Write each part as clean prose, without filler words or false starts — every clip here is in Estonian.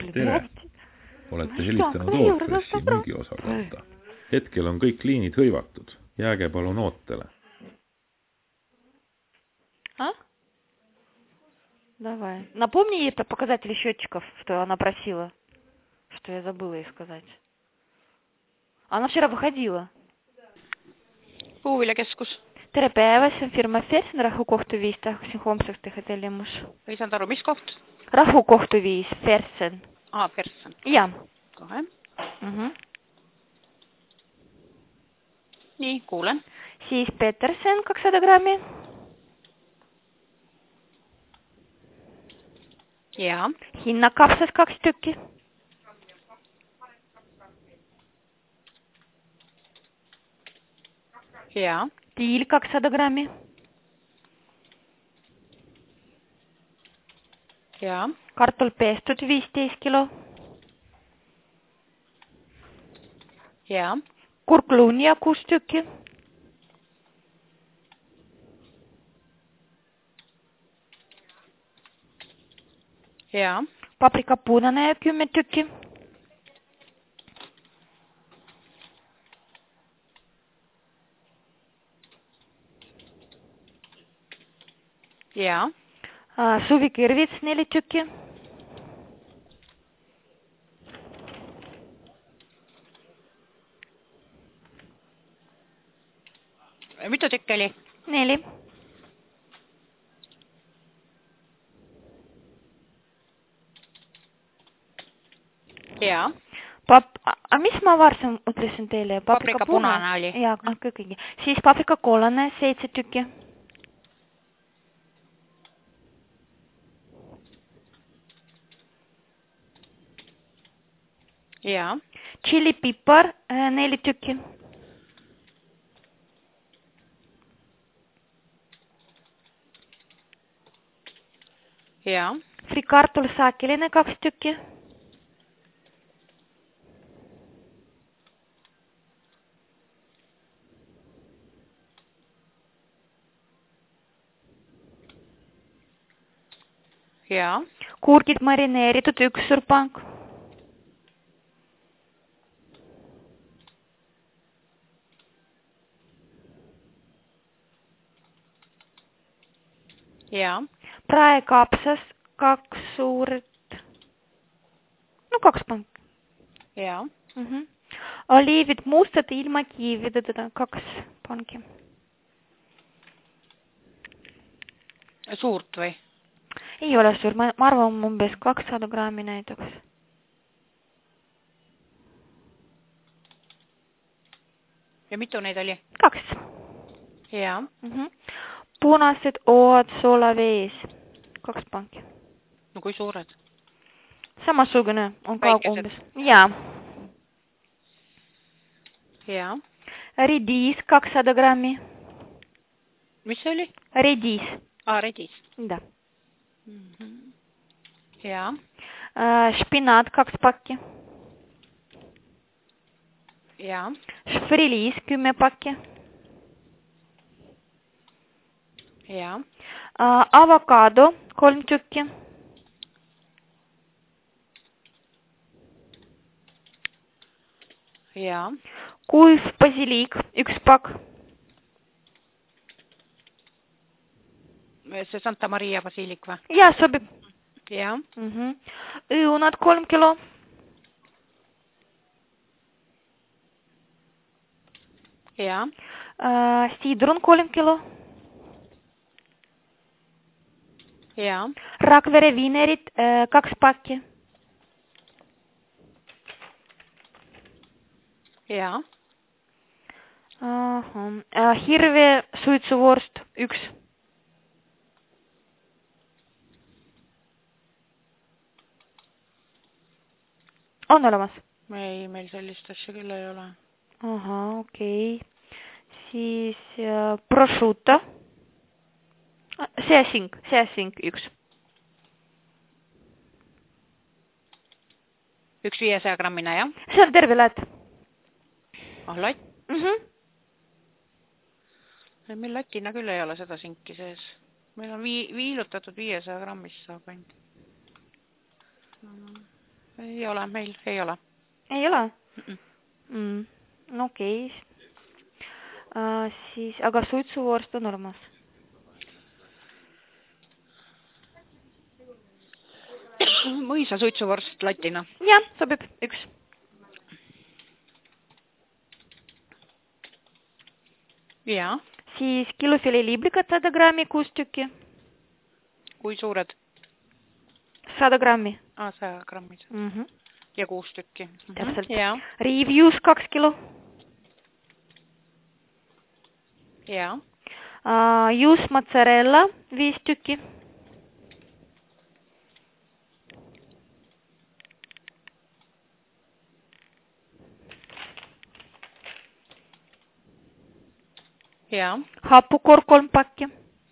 Tere! Olete helistanud Allfressi müügiosakonda. Hetkel on kõik liinid hõivatud. Jääge palun ootele. А? Давай. Напомни ей про показатели счетчиков, что она просила, что я забыла ей сказать. Она вчера выходила. Puuviljakeskus. Tere päeva, see on firma Fersen, rahukohtuviis, tahaksin homseks teha tellimus. Ei saanud aru, mis koht? Rahukohtuviis, Fersen. Fersen. Jaa. Kohe. Mhm. Nii, kuulen. Siis Petersen 200 grammi. Jaa. Hinnakapsas 2 tükki. Jaa. Tiil 200 grammi. Jaa. Kartul pestud 15 kilo. Jaa. Kurkluunia 6 tükki. Jaa. Paprika punane 10 tükki. Jaa. Suvikirvits 4 tükki. Mitu tükki oli? 4. Jaa. Mis ma varsin ütlesin teile? Paprika punane oli. Jaa, kõigi. Siis paprika kollane 7 tükki. Jaa. Chilipipar 4 tükki. Jaa. Frikartul saakeline 2 tükki. Jaa. Kurgid marineeritud 1 surpank. Jaa. Praekapsas 2 suured. 2 pank. Jaa. Oliivid mustad ilma kiivideta 2 panki. Suurt või? Ei ole suur, ma arvan umbes 200 grammi näiteks. Ja mitu neid oli? 2. Jaa. Punased oad solavees 2 panki. No kui suured? Samasugune on ka Väikesed. umbes. Jaa. Jaa. Redis 200 grammi. Mis see oli? Redis. Redis. Da. Jaa. Špinaat 2 pakki. Jaa. Šfriliis 10 pakki. Jaa. Avokado 3 tükki. Jaa. Kuiv basiliik 1 pakk. See Santa Maria basiilik või? Jaa, sobib. Jaa. Õunad 3 kilo. Jaa. Sidrun 3 kilo. Jaa. Rakvere viinerid 2 pakki. Jaa. Hirve suitsuvorst 1. On olemas? Ei, meil sellist asja küll ei ole. Okei. Siis prosciutto. Seasink 1. 1 500 grammina, jah? See on terve laat. Latt? Mhm. Meil latina küll ei ole seda sinki sees. Meil on viilutatud 500 grammist saab ainult. ei ole, meil ei ole. Ei ole? Mm-mm. No okei. Siis, aga suitsuvorst on olemas. Mõisa suitsuvorst latina. Jah, sobib. 1. Jaa. Siis kilofilet liblikat 100 grammi, 6 tükki. Kui suured? 100 grammi. 100 grammid. Ja 6 tükki. Täpselt. Jaa. Riivjuust 2 kilo. Jaa. Juust mozzarella 5 tükki. Jaa. Hapukoor 3 pakki.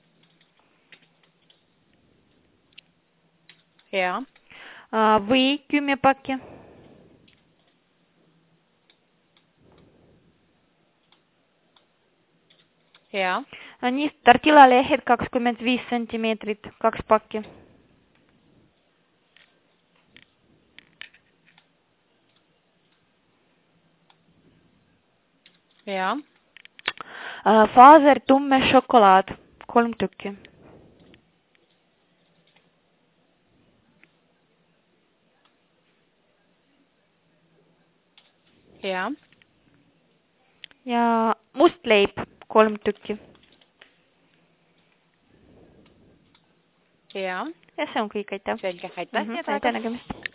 Jaa. Või 10 pakki. Jaa. Nii, tortillalehed 25 centimeetrit, 2 pakki. Jaa. Faser tumme šokolaad 3 tükki. Jaa. Ja must leib 3 tükki. Jaa. Ja see on kõik, aitäh. Selge, aitäh. Aitäh nägemist.